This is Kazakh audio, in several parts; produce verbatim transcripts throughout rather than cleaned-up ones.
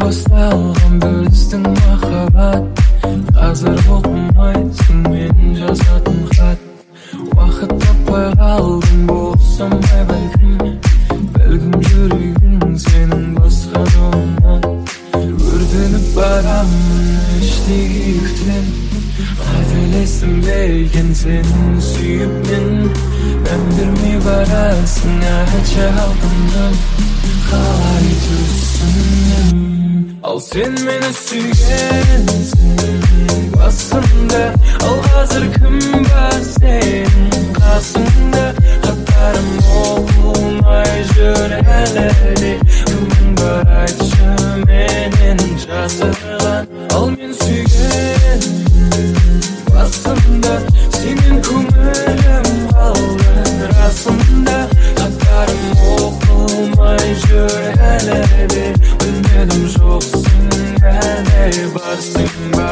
басталған біздің махаббат. Қазір оқымайсың мен жазатын хат. Уақыт таппай қалдым болсам бай бәлкім. Бәлкім жүрегің сенің басқа жолыңнан. Өртеніп барамын іштей күйіктен. Қателестім бе екен сенің сүйіп мен. Мән бермей барасың айтшы алтыным. Қалай түсіндім. Ал сен мені сүйгенсің басында. Ал қазір кім бар сенің қасыңда? Хаттарым оқылмай жүр әлі де. Кім бар айтшы менен жасырған. Ал мен сүйгенмін басында. Сенен көңілім қалды расында. Хаттарым оқылмай жүр әлі де. Білмедім жоқсың әлі барсың ба.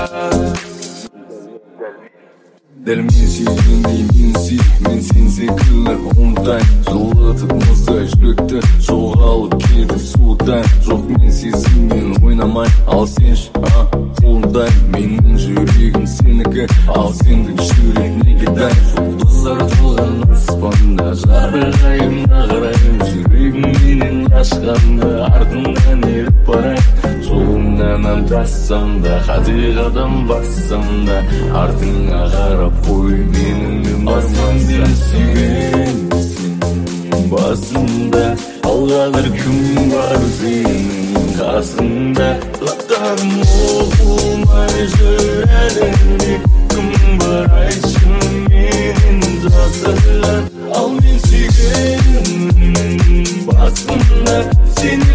Дәл мен сүйгендей мен сүйіп, мен сен секілді ұмытайын. Жылытып мұздай жүректі жоғалып кетіп суытайын. Жоқ мен сезіммен ойнамай, ал сенші а қолдайын. Менің жүрегім сенікі, ал сенің жүрек неге дайын. Жұлдыздар толған аспанда жарқырайымна қарайын. Жүрегім менен қашқанда артымнан еріп барайын. Жолыңнан аңдассам да, қате қадам бассам да, артыңа қарап қой менің армансың. Сүйгенсің басында. Ал қазір кім бар сенің қасыңда? Хаттарым оқылмай жүр әлі де. Кім бар айтшы менен жасырған. Ал мен сүйгенмін басында. Сені